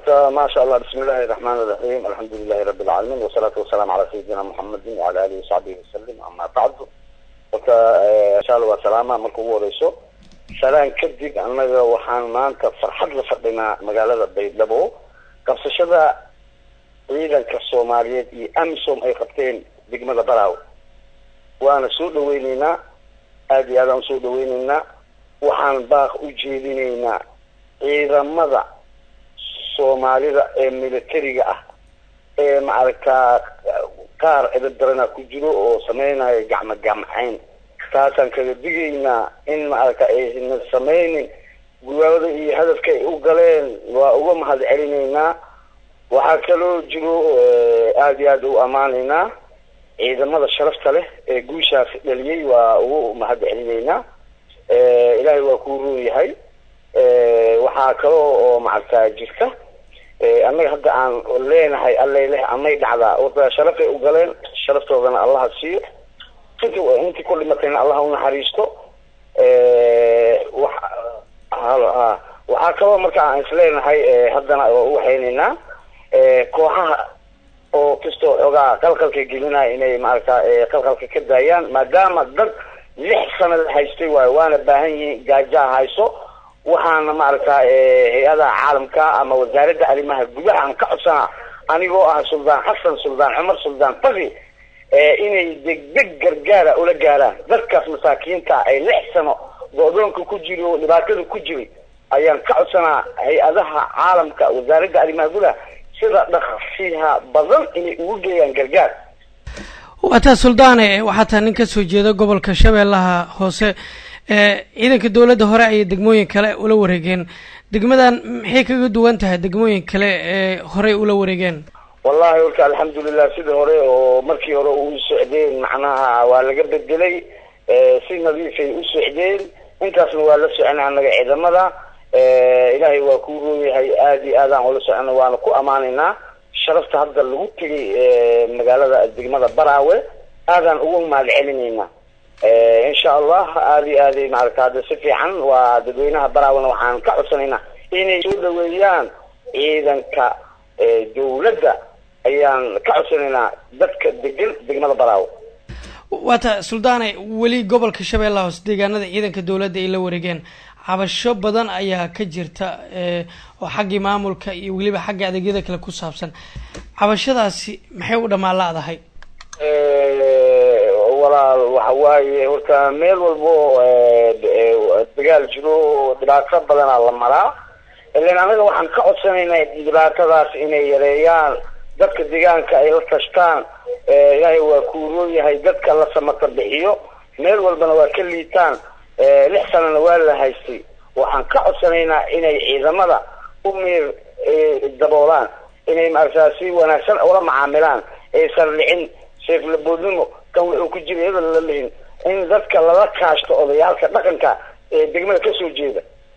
ما شاء الله بسم الله الرحمن الرحيم الحمد لله رب العالمين والصلاة والسلام على سيدنا محمد وعلى آله وصحبه وسلم أما بعد إن شاء الله وسلامة مركو رئيسو سلام كدب أننا وحان ما أنت فرحت لفردنا مقالة بيدلبو قصشدا عيدا كالصوماليات أمسهم أي خطين بقمة براو وأنا سود ويننا هذه هذا سود ويننا وحان باخ أجيبينينا عيدا مضى soomaalida militariga ah maarka qaar eedarana ku jiro oo sameeynaya gacmo-gacmayn taasan kaga digayna in maarka ay sameeyeen gudawada iyo hadafka ay u galeen waa uga mahad celinayna waxa kale jiro aad iyo aad u amaanayna ciidamada sharafta leh ee guushaas dhaliyay waa ugu mahad celinayna ilaahay waa ku ruuyahay waxa kale oo maarka jirta أنا هذا عن لين هاي الله له أما يدعى وشرفه وقالين شرفته وأنا الله السير أنت كل ما كان الله ونحريسته وحكوا مركع إسلام هاي هذا وحيننا كوها أو كستو أوجا كل كجيلنا إني معركة كل كدايان ما دام الضد لحسن الحيستي وأنا بهني جاجا هايسو waxaan maarkaa hay'ada caalamka ama wasaaradda arrimaha gudaha aan ka codsanaa anigoo ah Suldaan Xasan Suldaan Cumar Suldaan Fadi inay degdeg gargaar ula gaaraan dadkaas masaakiinta ay lixsano go'doonka ku jiro dhibaatada ku jiray ayaan ka codsanaa hay'adaha caalamka wasaaradda arrimaha gudaha sida dhaqsiha badan inay ugu geeyaan gargaar wata Suldaane waxa nin ka soo jeeda gobolka Shabeellaha Hoose ciidanka dawladda hore ay degmooyin kale ula wareegeen degmadan maxay kaga duwan tahay degmooyin kale ee hore ula wareegeen wallahi walka alxamdulillah sida hore oo markii hore uu socdeen macnaha waa laga bedelay si nadiif ay u socdeen intaasna waa la soconaa anaga ciidamada ilaahay waa ku rooyahay aad iyo aad aan ula soconaa waana ku amaanaynaa sharafta hadda lagu tagay magaalada degmada Baraawe aadan ugu mahad celinayna إن شاء الله هذه معركة هذا سفي عن ودوينها براونا وحان كعصنينا إني سودويان إذا كدولة أيان كعصنينا ذاتك دقنا براو wata Suldaane wali gobolka Shabeellaha Hoose deegaanada ciidanka dawladda ay la wareegeen cabasho badan ayaa ka jirta oo xagga maamulka iyo waliba xagga adeegyada kale ku saabsan cabashadaasi maxay u dhamaalaadahay وحواي ورتا ميل والبو دجال جرو دراسة بدنا الله مرا اللي نعمله وحن كعصمنا دراسة ذات إنه يريان ذاتك الدجال كأيل تشتان هاي وكوروي هاي ذاتك الله سمك بحيو ميل والبنا وكل تان لحسن الوالد هايستي وحن كعصمنا إنه إذا ماذا أمير الدبولان إنه مرساسي وناسن أولا معاملان يسرعين شيخ لبودنو كون كجيب هذا اللي إن ذاتك الله كاشت أضيالك لكنك دقمة كسر جيدة